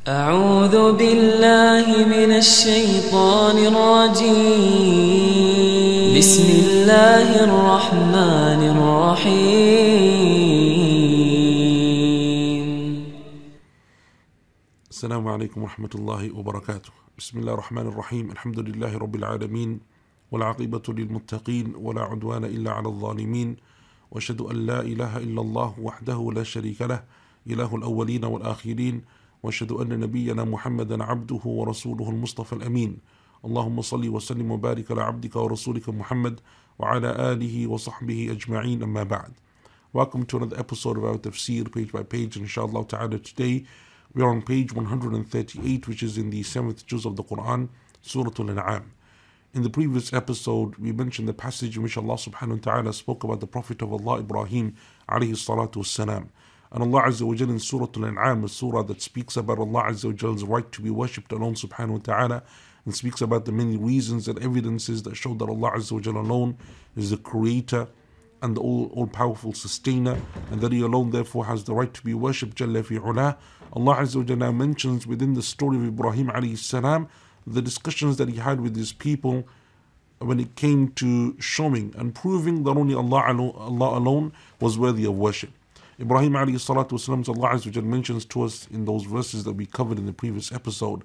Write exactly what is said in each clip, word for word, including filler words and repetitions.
أعوذ بالله من الشيطان الرجيم بسم الله الرحمن الرحيم السلام عليكم ورحمة الله وبركاته. بسم الله الرحمن الرحيم. الحمد لله رب العالمين والعاقبة للمتقين ولا عدوان إلا على الظالمين، وأشهد أن لا إله إلا الله وحده لا شريك له إله الأولين والآخرين، وأشهد أن نبينا محمدا عبده ورسوله المصطفى الأمين. اللهم صل وسلم وبارك على عبدك ورسولك محمد وعلى آله وصحبه أجمعين. أما بعد. Welcome to another episode of our tafsir, page by page, inshallah ta'ala. Today we are on page one hundred thirty-eight, which is in the seventh juz of the Quran, Surah Al-An'am. In the previous episode, we mentioned the passage in which Allah subhanahu wa ta'ala spoke about the Prophet of Allah, Ibrahim alayhi salatu wassalam. And Allah Azza wa Jal in Surah Al-An'am, a surah that speaks about Allah Azza wa Jal's right to be worshipped alone subhanahu wa ta'ala, and speaks about the many reasons and evidences that show that Allah Azza wa Jal alone is the creator and the all, all-powerful sustainer, and that He alone therefore has the right to be worshipped, Jalla fi ula. Allah Azza wa Jalla mentions within the story of Ibrahim alayhi salam the discussions that he had with his people when it came to showing and proving that only Allah alone, Allah alone was worthy of worship. Ibrahim alayhi salatu wasalam, Allah Azza wa Jalla mentions to us in those verses that we covered in the previous episode.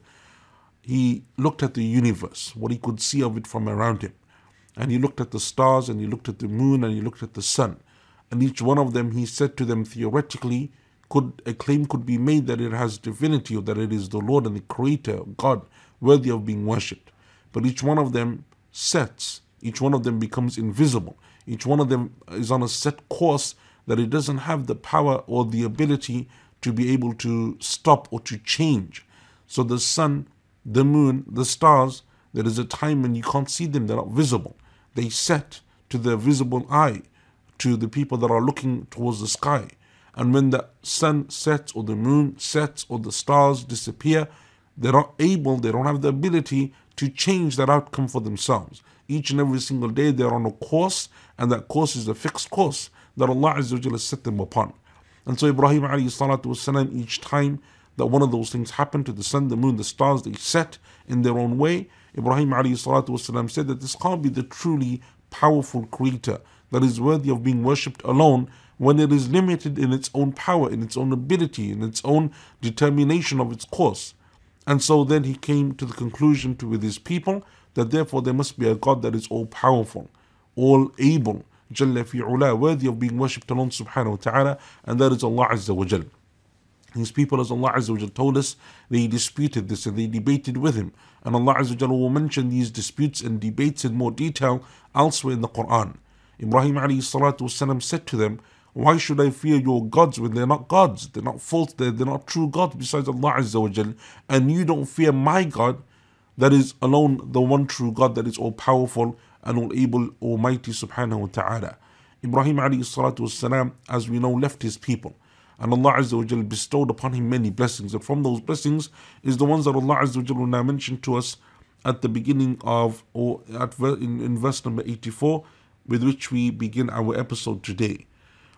He looked at the universe, what he could see of it from around him. And he looked at the stars, and he looked at the moon, and he looked at the sun. And each one of them, he said to them, theoretically, could a claim could be made that it has divinity, or that it is the Lord and the Creator, God, worthy of being worshipped. But each one of them sets, each one of them becomes invisible. Each one of them is on a set course that it doesn't have the power or the ability to be able to stop or to change. So the sun, the moon, the stars, there is a time when you can't see them, they're not visible. They set to the visible eye, to the people that are looking towards the sky. And when the sun sets or the moon sets or the stars disappear, they're not able, they don't have the ability to change that outcome for themselves. Each and every single day they're on a course, and that course is a fixed course that Allah Azza wa Jalla set them upon. And so Ibrahim alayhi salatu wasalam, each time that one of those things happened to the sun, the moon, the stars, they set in their own way, Ibrahim alayhi salatu wasalam said that this can't be the truly powerful creator that is worthy of being worshipped alone when it is limited in its own power, in its own ability, in its own determination of its course. And so then he came to the conclusion to with his people that therefore there must be a God that is all powerful, all able, Jalla fi ula, worthy of being worshipped alone subhanahu wa ta'ala, and that is Allah Azza wa Jal. His people, as Allah Azza wa Jal told us, they disputed this and they debated with him. And Allah Azza wa Jal will mention these disputes and debates in more detail elsewhere in the Quran. Ibrahim alayhi salatu wasalam said to them, why should I fear your gods when they're not gods? They're not false, they're, they're not true gods besides Allah Azza wa Jal. And you don't fear my God, that is alone the one true God that is all powerful and all able, almighty subhanahu wa ta'ala. Ibrahim alayhi salatu wasalam, as we know, left his people. And Allah Azza wa Jal bestowed upon him many blessings. And from those blessings is the ones that Allah Azza wa Jal will now mention to us at the beginning of, or at in, in verse number eighty-four, with which we begin our episode today.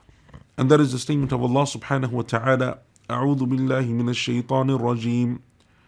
And that is the statement of Allah subhanahu wa ta'ala, أعوذ بالله من الشيطان الرجيم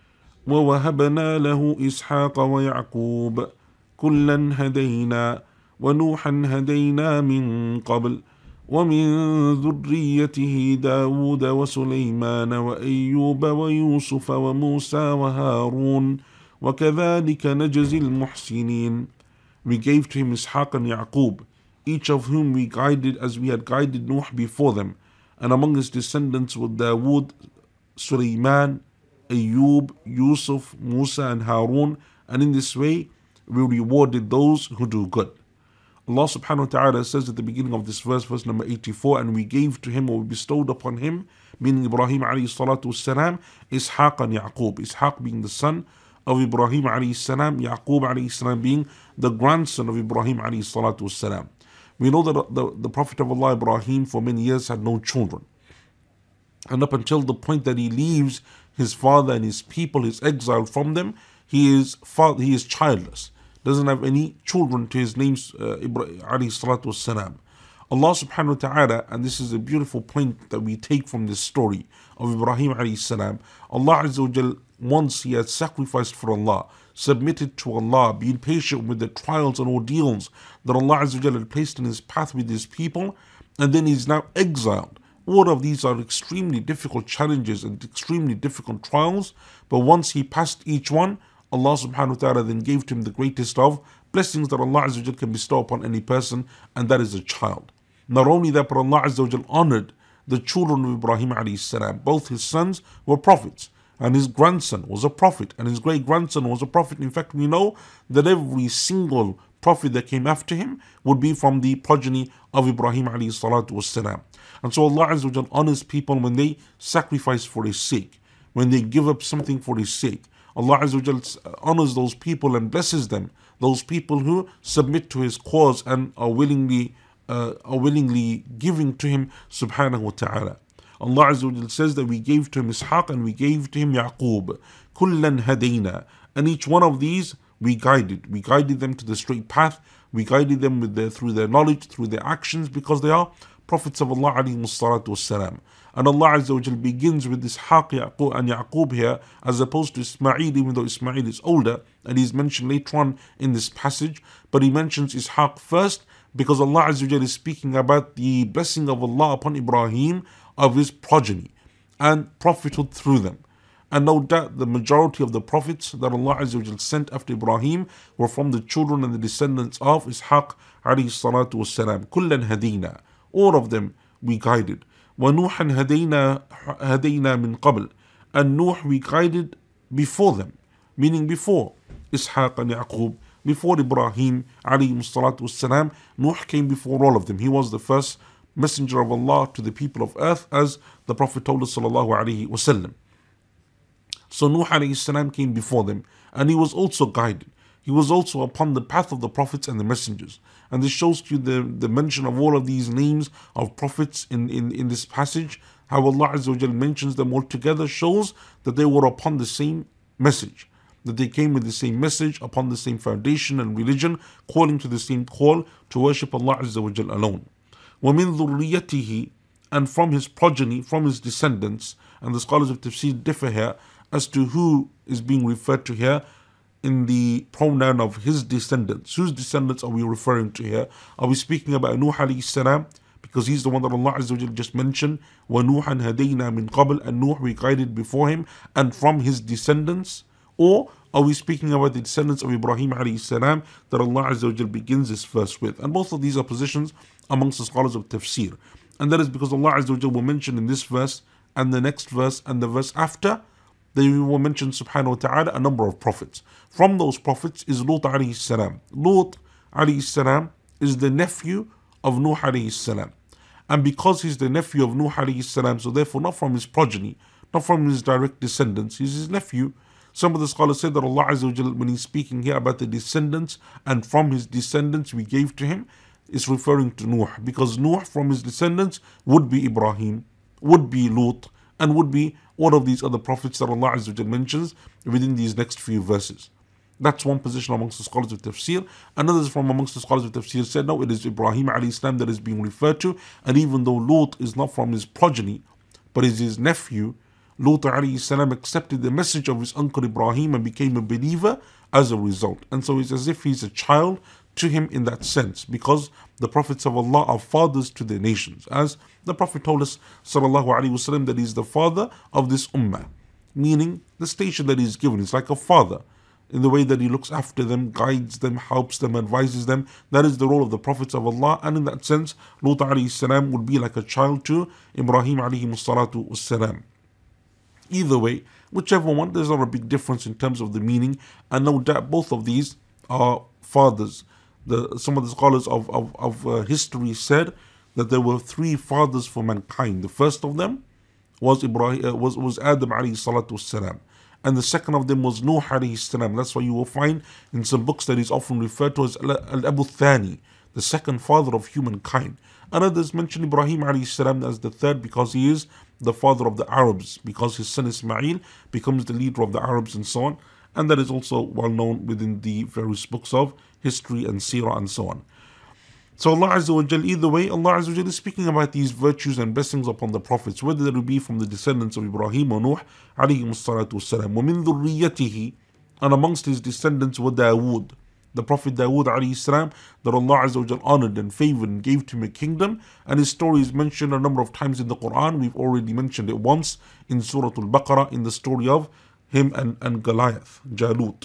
ووهبنا له إسحاق ويعقوب كلا هدينا ونوحا هدينا من قبل ومن ذريته داود وسليمان وأيوب ويوسف وموسى وهارون وكذلك نجزي المحسنين. We gave to him Ishaq and Yaqub, each of whom we guided as we had guided Nuh before them. And among his descendants were Dawood, Sulaiman, Ayub, Yusuf, Musa and Harun. And in this way we rewarded those who do good. Allah subhanahu wa ta'ala says at the beginning of this verse, verse number eighty-four, and we gave to him, or we bestowed upon him, meaning Ibrahim alayhi salatu wasalam, Ishaq and Yaqub. Ishaq being the son of Ibrahim alayhi salam, Yaqub alayhi salam being the grandson of Ibrahim alayhi salatu wasalam. We know that the, the Prophet of Allah, Ibrahim, for many years had no children. And up until the point that he leaves his father and his people, is exiled from them, he is, father, he is childless. Doesn't have any children to his name's uh, alayhi salatu wasalam. Allah subhanahu wa ta'ala, and this is a beautiful point that we take from this story of Ibrahim alayhi salam. Allah Azza wa Jal, once he had sacrificed for Allah, submitted to Allah, being patient with the trials and ordeals that Allah Azza wa Jal had placed in his path with his people, and then he's now exiled. All of these are extremely difficult challenges and extremely difficult trials, but once he passed each one, Allah subhanahu wa ta'ala then gave to him the greatest of blessings that Allah Azza wa Jal can bestow upon any person, and that is a child. Not only that, but Allah Azza wa Jal honored the children of Ibrahim alayhi salam. Both his sons were prophets, and his grandson was a prophet, and his great grandson was a prophet. In fact, we know that every single prophet that came after him would be from the progeny of Ibrahim alayhi salatu wassalam. And so Allah Azza wa Jal honors people when they sacrifice for his sake, when they give up something for his sake. Allah Azza wa Jal honors those people and blesses them, those people who submit to his cause and are willingly uh, are willingly giving to him subhanahu wa ta'ala. Allah Azza wa Jal says that we gave to him Ishaq and we gave to him Yaqub. Kullan hadayna. And each one of these we guided. We guided them to the straight path. We guided them with their, through their knowledge, through their actions, because they are prophets of Allah alayhi salatu wassalam. And Allah Azza wa Jal begins with Ishaq Yaqub and Yaqub here, as opposed to Ismail, even though Ismail is older and he's mentioned later on in this passage. But he mentions Ishaq first because Allah Azza wa Jal is speaking about the blessing of Allah upon Ibrahim of his progeny and prophethood through them. And no doubt the majority of the prophets that Allah Azza wa Jal sent after Ibrahim were from the children and the descendants of Ishaq alayhi salatu wassalam. Kullan hadina. All of them we guided. وَنُوحًا هَدَيْنَا هَدَيْنَا مِنْ قَبْلِ. And Nuh we guided before them, meaning before Ishaq and Yaqub, before Ibrahim alayhi salatu wassalam. Nuh came before all of them. He was the first messenger of Allah to the people of earth, as the Prophet told us sallallahu alayhi wasallam. So Nuh alayhi salam came before them, and he was also guided. He was also upon the path of the prophets and the messengers. And this shows you the, the mention of all of these names of prophets in, in, in this passage. How Allah Azza wa Jal mentions them all together shows that they were upon the same message. That they came with the same message, upon the same foundation and religion, calling to the same call to worship Allah Azza wa Jal alone. وَمِن ذُرِّيَّتِهِ. And from his progeny, from his descendants, and the scholars of tafsir differ here as to who is being referred to here in the pronoun of his descendants. Whose descendants are we referring to here? Are we speaking about Nuh alayhi salam, because he's the one that Allah Azza wa Jal just mentioned, وَنُوحًا هَدَيْنَا مِنْ قَبْلِ, and Nuh we guided before him and from his descendants? Or are we speaking about the descendants of Ibrahim alayhi salam that Allah Azza wa Jal begins this verse with? And both of these are positions amongst the scholars of tafsir. And that is because Allah Azza wa Jal will mention in this verse and the next verse and the verse after, they will mention subhanahu wa ta'ala a number of prophets. From those prophets is Lut alayhi salam. Lut alayhi salam is the nephew of Nuh alayhi salam. And because he's the nephew of Nuh alayhi salam, so therefore not from his progeny, not from his direct descendants, he's his nephew. Some of the scholars say that Allah Azza wa Jal, when he's speaking here about the descendants, and from his descendants we gave to him, is referring to Nuh. Because Nuh from his descendants would be Ibrahim, would be Lut, and would be all of these other prophets that Allah Azza wa Jal mentions within these next few verses. That's one position amongst the scholars of tafsir. Another from amongst the scholars of tafsir said, no, it is Ibrahim alayhi salam that is being referred to. And even though Lut is not from his progeny, but is his nephew, Lut alayhi salam accepted the message of his uncle Ibrahim and became a believer as a result. And so it's as if he's a child to him in that sense, because the prophets of Allah are fathers to their nations, as the Prophet told us sallallahu alaihi wasallam that he's the father of this ummah, meaning the station that he's given is like a father in the way that he looks after them, guides them, helps them, advises them. That is the role of the prophets of Allah, and in that sense Lut alayhi salam would be like a child to Ibrahim alayhi salatu wassalam. Either way, whichever one, there's not a big difference in terms of the meaning, and no doubt both of these are fathers. The, some of the scholars of, of, of uh, history said that there were three fathers for mankind. The first of them was Ibrahim, uh, was, was Adam alayhi salatu wassalam. And the second of them was Nuh alayhi salam. That's why you will find in some books that is often referred to as Al-Abu Thani, the second father of humankind. And others mention Ibrahim alayhi salam as the third because he is the father of the Arabs, because his son Ismail becomes the leader of the Arabs and so on. And that is also well known within the various books of history and seerah and so on. So Allah Azza wa Jal, either way, Allah Azza wa Jal is speaking about these virtues and blessings upon the prophets, whether it be from the descendants of Ibrahim or Nuh, alayhi salatu wassalam. وَمِن ذُرِّيَّتِهِ, and amongst his descendants were Dawood, the Prophet Dawood alayhi salam, that Allah Azza wa Jal honored and favored and gave to him a kingdom, and his story is mentioned a number of times in the Quran. We've already mentioned it once in Surah Al-Baqarah in the story of him and, and Goliath, Jalut.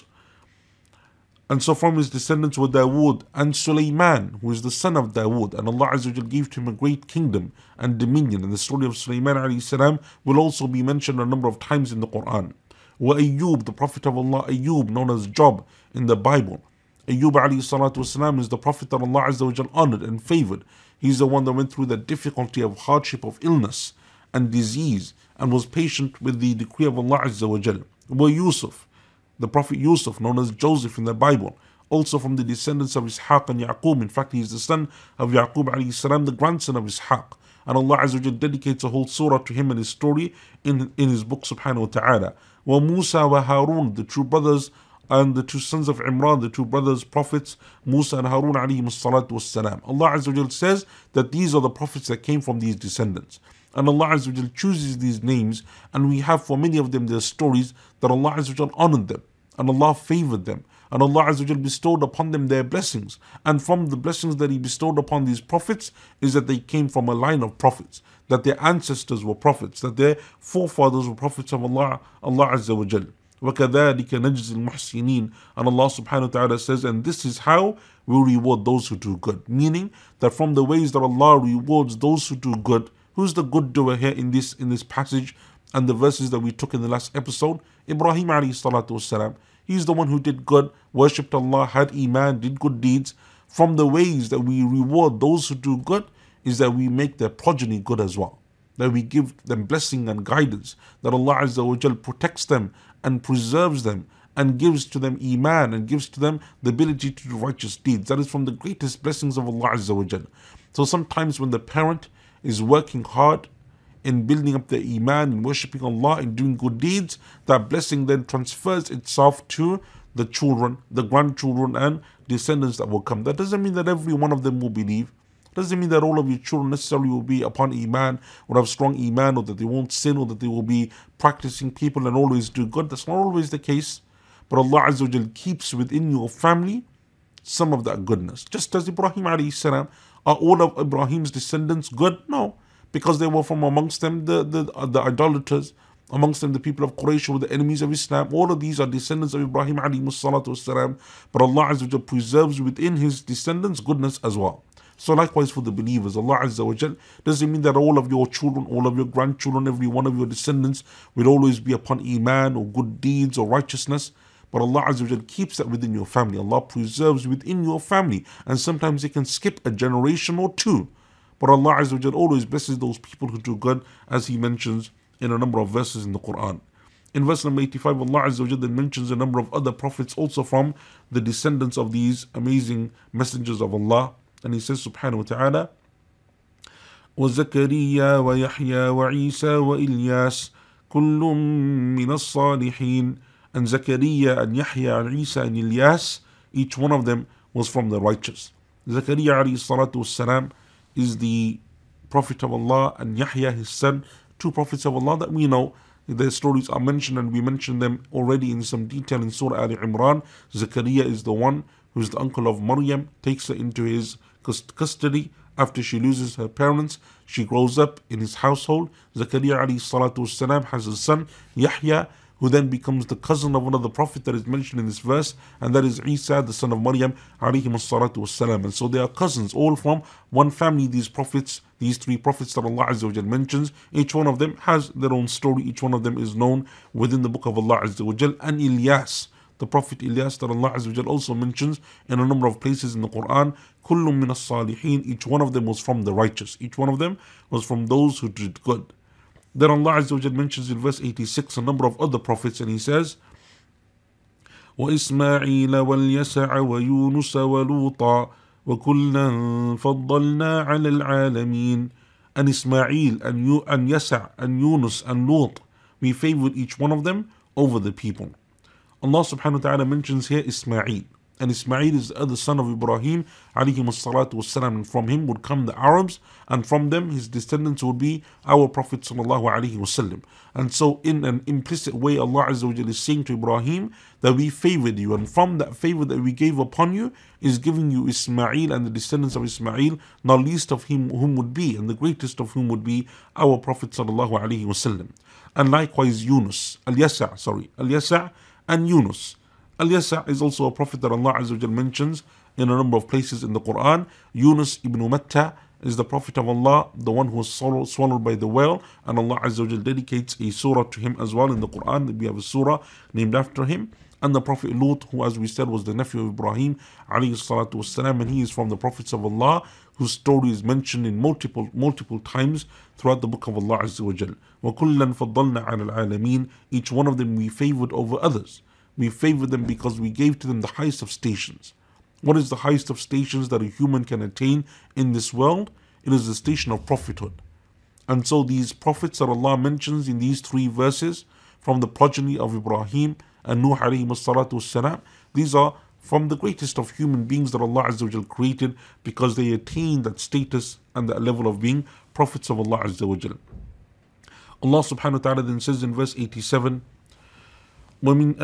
And so from his descendants were Dawood and Sulaiman, who is the son of Dawood, and Allah Azza wa Jal gave to him a great kingdom and dominion. And the story of Sulaiman alayhi salam will also be mentioned a number of times in the Quran. Wa Ayyub, the Prophet of Allah, Ayyub, known as Job in the Bible. Ayyub alayhi salatu wasalam is the Prophet that Allah Azza wa Jal honored and favored. He's the one that went through the difficulty of hardship of illness and disease and was patient with the decree of Allah Azza wa Jal. Wa Yusuf, the Prophet Yusuf, known as Joseph in the Bible, also from the descendants of Ishaq and Yaqub. In fact, he is the son of Yaqub alayhi salam, the grandson of Ishaq. And Allah Azza wa Jal dedicates a whole surah to him and his story in, in his book subhanahu wa ta'ala. Wa Musa wa Harun, the two brothers and the two sons of Imran, the two brothers, prophets, Musa and Harun alayhi salatu wassalam. Allah Azza wa Jal says that these are the prophets that came from these descendants. And Allah Azza wa Jal chooses these names, and we have for many of them their stories that Allah Azza wa Jal honored them, and Allah favored them, and Allah Azza wa Jal bestowed upon them their blessings. And from the blessings that He bestowed upon these prophets is that they came from a line of prophets, that their ancestors were prophets, that their forefathers were prophets of Allah, Allah Azza wa Jal. وَكَذَلِكَ نَجْزِ الْمُحْسِنِينَ. And Allah subhanahu wa ta'ala says, and this is how we reward those who do good. Meaning that from the ways that Allah rewards those who do good, who's the good doer here in this in this passage and the verses that we took in the last episode? Ibrahim alayhi salatu wassalam. He's the one who did good, worshipped Allah, had iman, did good deeds. From the ways that we reward those who do good is that we make their progeny good as well. That we give them blessing and guidance. That Allah Azza wa Jal protects them and preserves them and gives to them iman and gives to them the ability to do righteous deeds. That is from the greatest blessings of Allah Azza wa Jal. So sometimes when the parent is working hard in building up their iman, in worshipping Allah, in doing good deeds, that blessing then transfers itself to the children, the grandchildren and descendants that will come. That doesn't mean that every one of them will believe. Doesn't mean that all of your children necessarily will be upon iman, will have strong iman, or that they won't sin, or that they will be practicing people and always do good. That's not always the case. But Allah Azza wa Jal keeps within your family some of that goodness. Just as Ibrahim alayhi salam, are all of Ibrahim's descendants good? No. Because they were from amongst them the, the, the idolaters, amongst them the people of Quraysh were the enemies of Islam. All of these are descendants of Ibrahim alayhi salatu wassalam. But Allah Azza wa Jal preserves within his descendants goodness as well. So likewise for the believers, Allah Azza wa Jal doesn't mean that all of your children, all of your grandchildren, every one of your descendants will always be upon iman or good deeds or righteousness. But Allah Azza wa Jal keeps that within your family. Allah preserves within your family. And sometimes it can skip a generation or two. But Allah Azza wa Jal always blesses those people who do good, as He mentions in a number of verses in the Quran. In verse number eighty-five, Allah Azza wa Jal then mentions a number of other prophets also from the descendants of these amazing messengers of Allah. And He says subhanahu wa ta'ala, وَزَكَرِيَّا وَيَحْيَا وَعِيسَى وَإِلْيَاسَ كُلٌّ مِّنَ الصَّالِحِينَ. And Zakaria and Yahya and Isa and Ilyas, each one of them was from the righteous. Zakaria alayhi salatu wassalam is the Prophet of Allah, and Yahya his son, two prophets of Allah that we know. Their stories are mentioned, and we mentioned them already in some detail in Surah Al Imran. Zakaria is the one who is the uncle of Maryam, takes her into his custody after she loses her parents. She grows up in his household. Zakaria alayhi salatu wassalam has a son, Yahya, who then becomes the cousin of another prophet that is mentioned in this verse, and that is Isa, the son of Maryam alayhi salatu wassalam. And so they are cousins, all from one family, these prophets, these three prophets that Allah Azza wa Jal mentions. Each one of them has their own story, each one of them is known within the book of Allah Azza wa Jal. And Ilyas, the Prophet Ilyas that Allah Azza wa Jal also mentions in a number of places in the Quran, كُلٌّ مِّنَ الصَّالِحِينَ. Each one of them was from the righteous, each one of them was from those who did good. Then Allah Azza wa Jal mentions in verse eighty-six a number of other prophets, and He says, وَإِسْمَاعِيلَ وَالْيَسَعَ وَيُونُسَ وَلُوطًا وَكُلًّا فَضَّلْنَا عَلَى الْعَالَمِينَ. And Ismail and, you, and Yasa and Yunus and Lut, we favored each one of them over the people. Allah subhanahu wa ta'ala mentions here Ismail. And Ismail is the other son of Ibrahim alayhi salatu wassalam, and from him would come the Arabs, and from them his descendants would be our Prophet sallallahu alaihi wasallam. And so in an implicit way Allah Azza wa Jalla is saying to Ibrahim that we favored you, and from that favor that we gave upon you is giving you Ismail and the descendants of Ismail, not least of him whom would be, and the greatest of whom would be our Prophet sallallahu alaihi wasallam. And likewise Yunus, Al-Yasa, sorry, Al-Yasa and Yunus. Al-Yasa is also a prophet that Allah Azza wa Jal mentions in a number of places in the Quran. Yunus ibn Matta is the prophet of Allah, the one who was swallowed, swallowed by the whale, and Allah Azza wa Jal dedicates a surah to him as well in the Quran. We have a surah named after him. And the Prophet Lut, who as we said was the nephew of Ibrahim alayhi salatu wassalam, and he is from the prophets of Allah whose story is mentioned in multiple multiple times throughout the book of Allah Azza wa Jal. وَكُلًّا فَضَّلْنَا عَلَى الْعَالَمِينَ. Each one of them we favored over others. We favored them because we gave to them the highest of stations. What is the highest of stations that a human can attain in this world? It is the station of prophethood. And so these prophets that Allah mentions in these three verses, from the progeny of Ibrahim and Nuh alayhi salatu wassalam, these are from the greatest of human beings that Allah Azza wa Jal created, because they attained that status and that level of being prophets of Allah Azza wa Jal. Allah subhanahu wa ta'ala then says in verse eighty-seven, وَمِنْ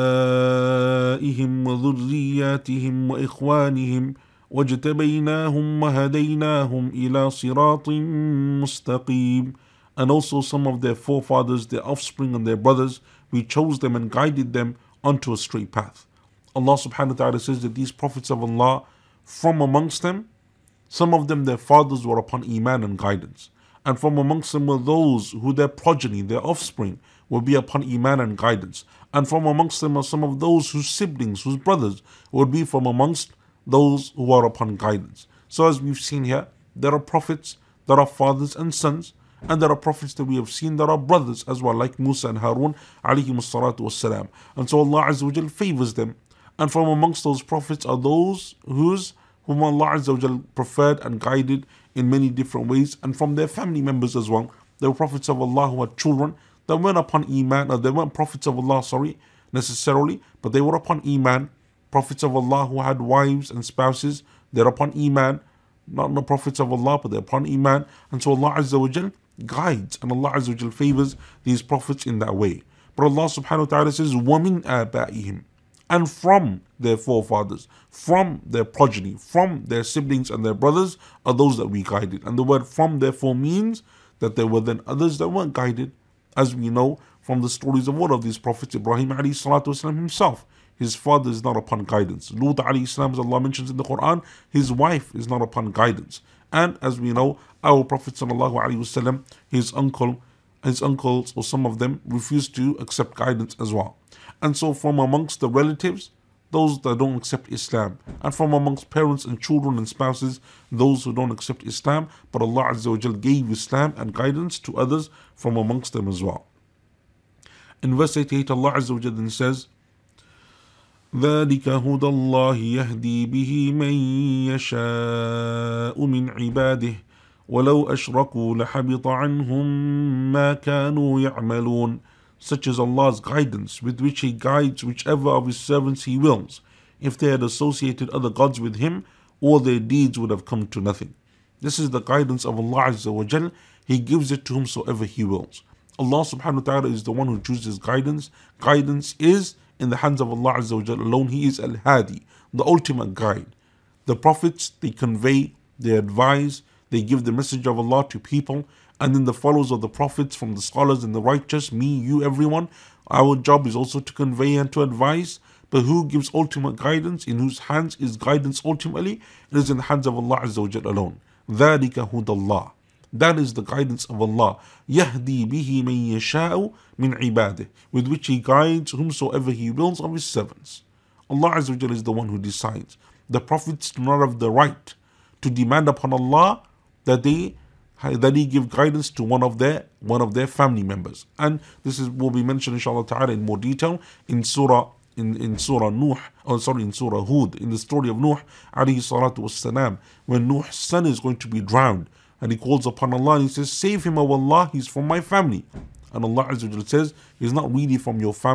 آبَائِهِمْ وَذُرِّيَّاتِهِمْ وَإِخْوَانِهِمْ وَاجْتَبَيْنَاهُمْ وَهَدَيْنَاهُمْ إِلَى صِرَاطٍ مُسْتَقِيمٍ. And also some of their forefathers, their offspring and their brothers, we chose them and guided them onto a straight path. Allah subhanahu wa ta'ala says that these prophets of Allah, from amongst them, some of them their fathers were upon Iman and guidance. And from amongst them were those who their progeny, their offspring, will be upon Iman and guidance. And from amongst them are some of those whose siblings, whose brothers, would be from amongst those who are upon guidance. So as we've seen here, there are prophets that are fathers and sons, and there are prophets that we have seen that are brothers as well, like Musa and Harun alayhim salatu wassalam. And so Allah Azza wa Jal favors them. And from amongst those prophets are those whose whom Allah Azza wa Jal preferred and guided in many different ways, and from their family members as well. There were prophets of Allah who had children that weren't upon Iman, or they weren't prophets of Allah, sorry, necessarily, but they were upon Iman. Prophets of Allah who had wives and spouses, they're upon Iman. Not the prophets of Allah, but they're upon Iman. And so Allah Azza wa Jal guides, and Allah Azza wa Jal favors these prophets in that way. But Allah subhanahu wa ta'ala says, وَمِنْ آبَائِهِمْ. And from their forefathers, from their progeny, from their siblings and their brothers are those that we guided. And the word from therefore means that there were then others that weren't guided, as we know from the stories of one of these prophets, Ibrahim alayhi salatu wasalam himself. His father is not upon guidance. Lut alayhi salam, as Allah mentions in the Quran, his wife is not upon guidance. And as we know, our Prophet sallallahu alaihi wasallam, his uncle, his uncles or some of them refused to accept guidance as well. And so from amongst the relatives, those that don't accept Islam, and from amongst parents and children and spouses, those who don't accept Islam, but Allah Azza wa Jal gave Islam and guidance to others from amongst them as well. In verse eighty-eight, Allah Azza wa Jal then says, ذَلِكَ هُدَى اللَّهِ يَهْدِي بِهِ مَن يَشَاءُ مِنْ عِبَادِهِ وَلَوْ أَشْرَكُوا لَحَبِطَ عَنْهُمْ مَا كَانُوا يَعْمَلُونَ. Such is Allah's guidance, with which He guides whichever of His servants He wills. If they had associated other gods with Him, all their deeds would have come to nothing. This is the guidance of Allah Azza wa Jal. He gives it to whomsoever He wills. Allah subhanahu wa ta'ala is the one who chooses guidance. Guidance is in the hands of Allah Azza wa Jal alone. He is Al-Hadi, the ultimate guide. The prophets, they convey, they advise, they give the message of Allah to people. And then the followers of the prophets, from the scholars and the righteous, me, you, everyone, our job is also to convey and to advise. But who gives ultimate guidance? In whose hands is guidance ultimately? It is in the hands of Allah Azza wa Jal alone. ذَلِكَ هُدَى اللَّهِ. That is the guidance of Allah. يَهْدِي بِهِ مَن يَشَاءُ مِنْ عِبَادِهِ, with which He guides whomsoever He wills of His servants. Allah Azza wa Jal is the one who decides. The prophets do not have the right to demand upon Allah that they that He give guidance to one of their one of their family members. And this is will be mentioned inshallah ta'ala in more detail in Surah in, in Surah Nuh, or sorry, in Surah Hud, in the story of Nuh alayhi salatu wassalam, when Nuh's son is going to be drowned, and he calls upon Allah and he says, "Save him, O Allah, he's from my family." And Allah Azza wa Jalla says, he's not really from your family,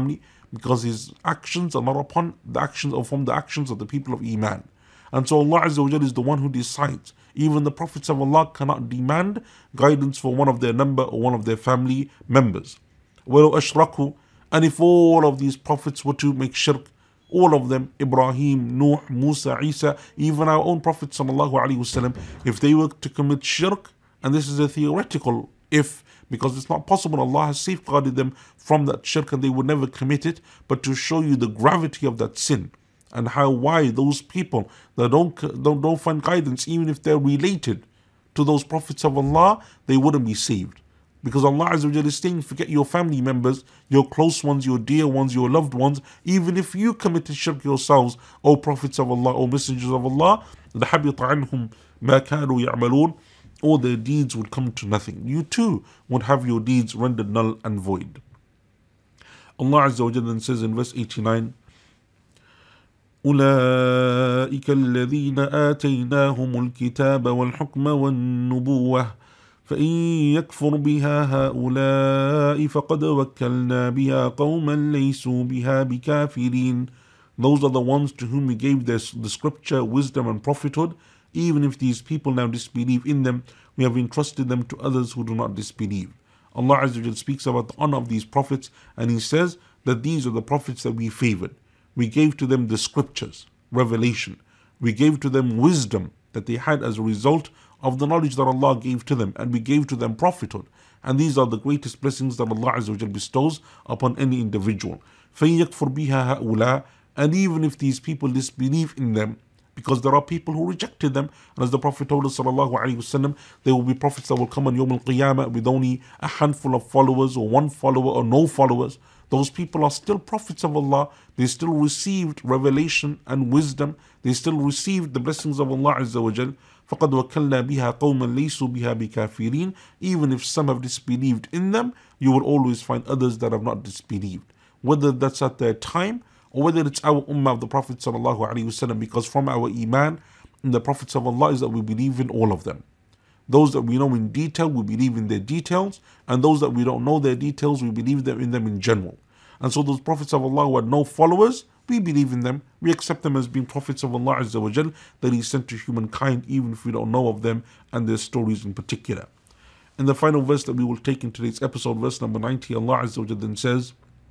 because his actions are not upon the actions or from the actions of the people of Iman. And so Allah Azza wa Jal is the one who decides. Even the prophets of Allah cannot demand guidance for one of their number or one of their family members. وَلَوْ أَشْرَكُوا, and if all of these prophets were to make shirk, all of them, Ibrahim, Nuh, Musa, Isa, even our own Prophet sallallahu alaihi wasallam, if they were to commit shirk, and this is a theoretical if, because it's not possible, Allah has safeguarded them from that shirk and they would never commit it, but to show you the gravity of that sin and how why those people that don't, don't, don't find guidance, even if they're related to those prophets of Allah, they wouldn't be saved. Because Allah Azza wa Jalla is saying, forget your family members, your close ones, your dear ones, your loved ones, even if you committed shirk yourselves, O prophets of Allah, O messengers of Allah, لَحَبِطَ عَنْهُمْ مَا كَانُوا يَعْمَلُونَ, all their deeds would come to nothing. You too would have your deeds rendered null and void. Allah Azza wa Jalla then says in verse eighty-nine, أُولَٰئِكَ الَّذِينَ آتَيْنَاهُمُ الْكِتَابَ وَالْحُكْمَ وَالنُّبُوَّةَ فإن يكفر بها هؤلاء فقد وكلنا بها قوما ليسوا بها بكافرين. Those are the ones to whom we gave this, the scripture, wisdom and prophethood. Even if these people now disbelieve in them, we have entrusted them to others who do not disbelieve. Allah Azza wa Jal speaks about the honor of these prophets, and He says that these are the prophets that we favored. We gave to them the scriptures, revelation. We gave to them wisdom that they had as a result of the knowledge that Allah gave to them, and we gave to them prophethood. And these are the greatest blessings that Allah Azza wa Jal bestows upon any individual. فَيَكْفُرْ بِهَا هَؤُلَاء, and even if these people disbelieve in them, because there are people who rejected them, and as the Prophet told us sallallahu alaihi wasallam, there will be prophets that will come on Yawm al-Qiyamah with only a handful of followers, or one follower, or no followers. Those people are still prophets of Allah. They still received revelation and wisdom. They still received the blessings of Allah Azza wa Jal. فَقَدْ وَكَلْنَا بِهَا قَوْمًا لَيْسُوا بِهَا بِكَافِرِينَ. Even if some have disbelieved in them, you will always find others that have not disbelieved. Whether that's at their time, or whether it's our ummah of the Prophet sallallahu alaihi wasallam, because from our iman in the prophets of Allah is that we believe in all of them. Those that we know in detail, we believe in their details, and those that we don't know their details, we believe them in them in general. And so those prophets of Allah who had no followers, we believe in them. We accept them as being prophets of Allah Azza wa Jal that He sent to humankind, even if we don't know of them and their stories in particular. In the final verse that we will take in today's episode, verse number ninety, Allah Azza wa Jal then says,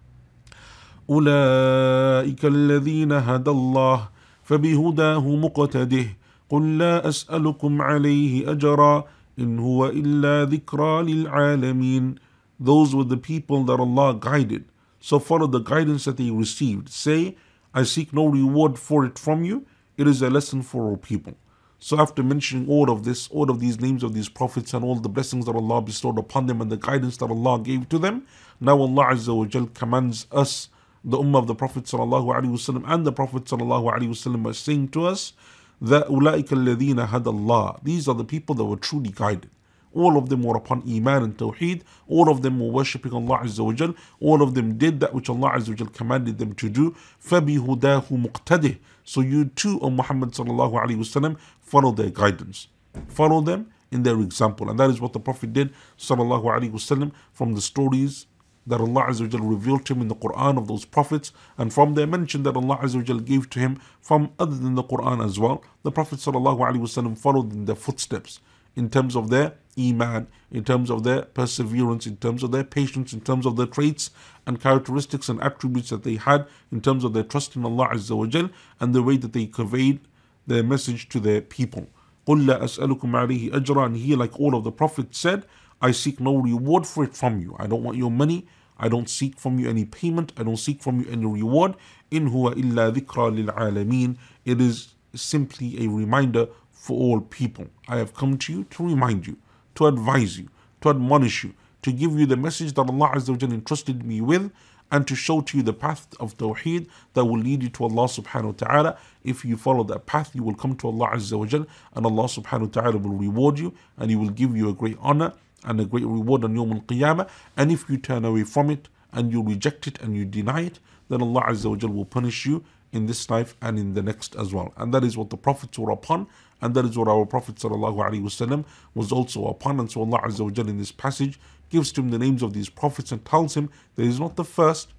أُولَٰئِكَ الَّذِينَ هَدَى اللَّهُ فَبِهُدَاهُ مُقْتَدِهِ قُلْ لَا أَسْأَلُكُمْ عَلَيْهِ أَجْرًا إِنْ هُوَ إِلَّا ذِكْرَى لِلْعَالَمِينَ. Those were the people that Allah guided, so follow the guidance that they received. Say, I seek no reward for it from you. It is a lesson for all people. So after mentioning all of this, all of these names of these prophets and all the blessings that Allah bestowed upon them and the guidance that Allah gave to them, now Allah Azza wa Jal commands us, the ummah of the Prophet sallallahu alaihi wasallam and the Prophet sallallahu alaihi wasallam, are saying to us that أُولَٰئِكَ الَّذِينَ هَدَى اللَّهُ. These are the people that were truly guided. All of them were upon Iman and Tawheed. All of them were worshipping Allah Azza wa Jal. All of them did that which Allah Azza wa Jal commanded them to do. فَبِهُدَاهُ مُقْتَدِهِ. So you too, O Muhammad sallallahu alaihi wasallam, follow their guidance. Follow them in their example. And that is what the Prophet did sallallahu alaihi wasallam, from the stories that Allah Azza wa Jal revealed to him in the Quran of those prophets, and from their mention that Allah Azza wa Jal gave to him from other than the Quran as well. The Prophet sallallahu alaihi wasallam followed in their footsteps in terms of their iman, in terms of their perseverance, in terms of their patience, in terms of their traits and characteristics and attributes that they had, in terms of their trust in Allah Azza wa Jal, and the way that they conveyed their message to their people. قُلْ لَا أَسْأَلُكُمْ عَلَيْهِ أَجْرًا. And he, like all of the prophets, said, I seek no reward for it from you. I don't want your money. I don't seek from you any payment. I don't seek from you any reward. إِنْ هُوَ إِلَّا ذِكْرَى لِلْعَالَمِينَ. It is simply a reminder for all people. I have come to you to remind you, to advise you, to admonish you, to give you the message that Allah Azza wa Jalla entrusted me with, and to show to you the path of Tawheed that will lead you to Allah subhanahu wa ta'ala. If you follow that path, you will come to Allah Azza wa Jalla, and Allah subhanahu wa ta'ala will reward you, and He will give you a great honor and a great reward on Yawm al-Qiyamah. And if you turn away from it, and you reject it, and you deny it, then Allah Azza wa Jalla will punish you in this life and in the next as well. And that is what the prophets were upon, and that is what our Prophet sallallahu alaihi wasallam was also upon. And so Allah Azza wa Jalla in this passage gives to him the names of these prophets and tells him that he is not the first,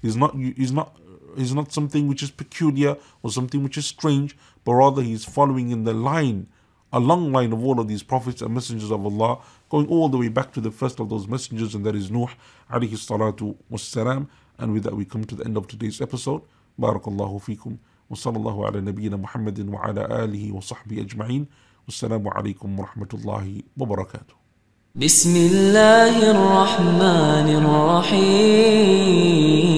is not is not is not something which is peculiar or something which is strange, but rather he is following in the line, a long line of all of these prophets and messengers of Allah, going all the way back to the first of those messengers, and that is Nuh alayhi salatu wassalam. And with that we come to the end of today's episode. Barakallahu feekum. Wa sallallahu ala nabiyyina Muhammadin wa ala alihi wa sahbihi ajma'in. Wassalamu alaikum wa rahmatullahi wa barakatuh. بسم الله الرحمن الرحيم